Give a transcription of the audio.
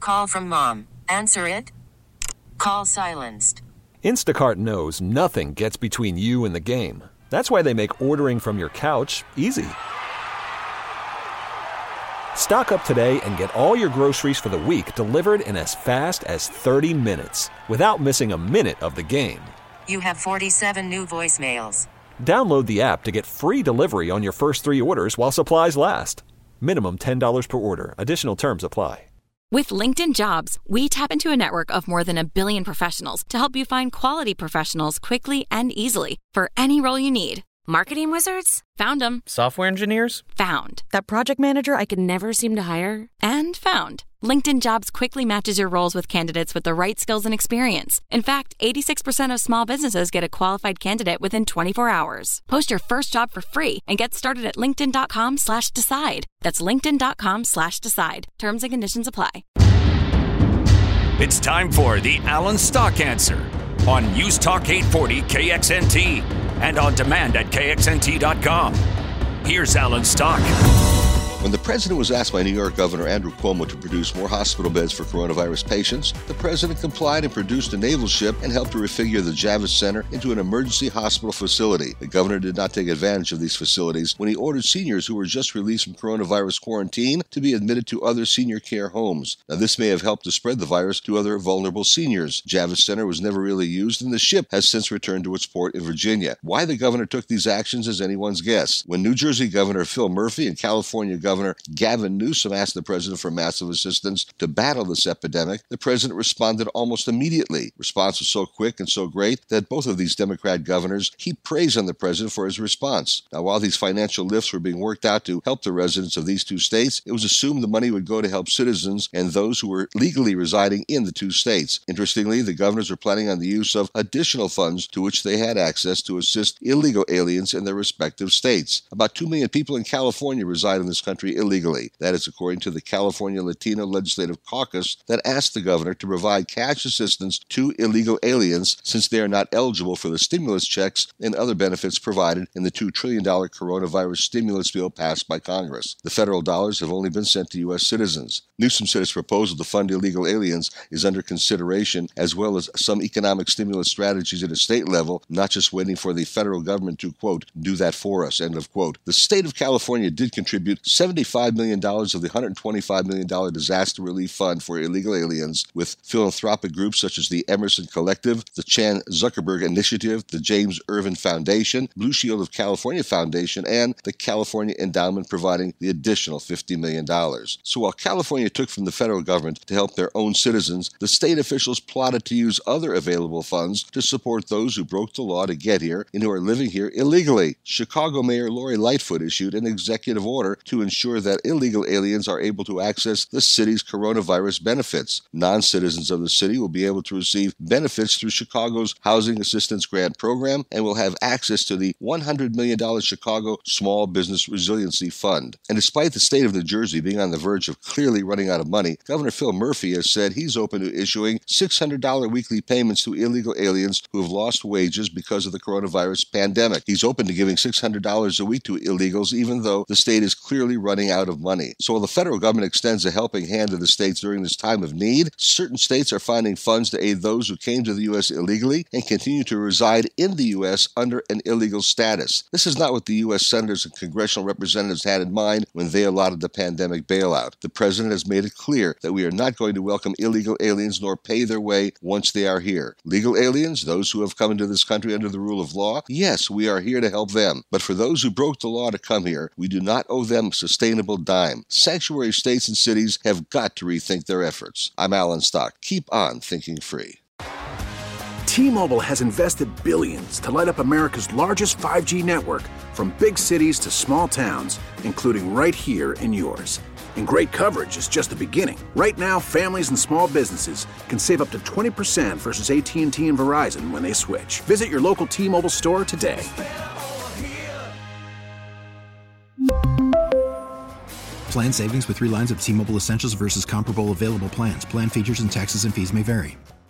call from mom. Answer it. Call silenced. Instacart knows nothing gets between you and the game. That's why they make ordering from your couch easy. Stock up today and get all your groceries for the week delivered in as fast as 30 minutes without missing a minute of the game. You have 47 new voicemails. Download the app to get free delivery on your first 3 orders while supplies last. Minimum $10 per order. Additional terms apply. With LinkedIn Jobs, we tap into a network of more than 1 billion professionals to help you find quality professionals quickly and easily for any role you need. Marketing wizards? Found them. Software engineers? Found. That project manager I could never seem to hire? And found. LinkedIn Jobs quickly matches your roles with candidates with the right skills and experience. In fact, 86% of small businesses get a qualified candidate within 24 hours. Post your first job for free and get started at linkedin.com/decide. That's linkedin.com/decide. Terms and conditions apply. It's time for the Alan Stock Answer on News Talk 840 KXNT and on demand at KXNT.com. Here's Alan Stock. When the president was asked by New York Governor Andrew Cuomo to produce more hospital beds for coronavirus patients, the president complied and produced a naval ship and helped to refigure the Javits Center into an emergency hospital facility. The governor did not take advantage of these facilities when he ordered seniors who were just released from coronavirus quarantine to be admitted to other senior care homes. Now, this may have helped to spread the virus to other vulnerable seniors. Javits Center was never really used, and the ship has since returned to its port in Virginia. Why the governor took these actions is anyone's guess. When New Jersey Governor Phil Murphy and California Governor Gavin Newsom asked the president for massive assistance to battle this epidemic, the president responded almost immediately. Response was so quick and so great that both of these Democrat governors heaped praise on the president for his response. Now, while these financial lifts were being worked out to help the residents of these 2 states, it was assumed the money would go to help citizens and those who were legally residing in the 2 states. Interestingly, the governors are planning on the use of additional funds to which they had access to assist illegal aliens in their respective states. About 2 million people in California reside in this country illegally. That is according to the California Latino Legislative Caucus that asked the governor to provide cash assistance to illegal aliens since they are not eligible for the stimulus checks and other benefits provided in the $2 trillion coronavirus stimulus bill passed by Congress. The federal dollars have only been sent to U.S. citizens. Newsom said his proposal to fund illegal aliens is under consideration, as well as some economic stimulus strategies at a state level, not just waiting for the federal government to, quote, do that for us, end of quote. The state of California did contribute $75 million of the $125 million disaster relief fund for illegal aliens, with philanthropic groups such as the Emerson Collective, the Chan Zuckerberg Initiative, the James Irvin Foundation, Blue Shield of California Foundation, and the California Endowment providing the additional $50 million. So while California took from the federal government to help their own citizens, the state officials plotted to use other available funds to support those who broke the law to get here and who are living here illegally. Chicago Mayor Lori Lightfoot issued an executive order to ensure that illegal aliens are able to access the city's coronavirus benefits. Non-citizens of the city will be able to receive benefits through Chicago's Housing Assistance Grant Program and will have access to the $100 million Chicago Small Business Resiliency Fund. And despite the state of New Jersey being on the verge of clearly running out of money, Governor Phil Murphy has said he's open to issuing $600 weekly payments to illegal aliens who have lost wages because of the coronavirus pandemic. He's open to giving $600 a week to illegals, even though the state is clearly running out of money. So while the federal government extends a helping hand to the states during this time of need, certain states are finding funds to aid those who came to the U.S. illegally and continue to reside in the U.S. under an illegal status. This is not what the U.S. senators and congressional representatives had in mind when they allotted the pandemic bailout. The president has made it clear that we are not going to welcome illegal aliens nor pay their way once they are here. Legal aliens, those who have come into this country under the rule of law, yes, we are here to help them. But for those who broke the law to come here, we do not owe them a sustainable dime. Sanctuary states and cities have got to rethink their efforts. I'm Alan Stock. Keep on thinking free. T-Mobile has invested billions to light up America's largest 5G network, from big cities to small towns, including right here in yours. And great coverage is just the beginning. Right now, families and small businesses can save up to 20% versus AT&T and Verizon when they switch. Visit your local T-Mobile store today. Plan savings with 3 lines of T-Mobile Essentials versus comparable available plans. Plan features and taxes and fees may vary.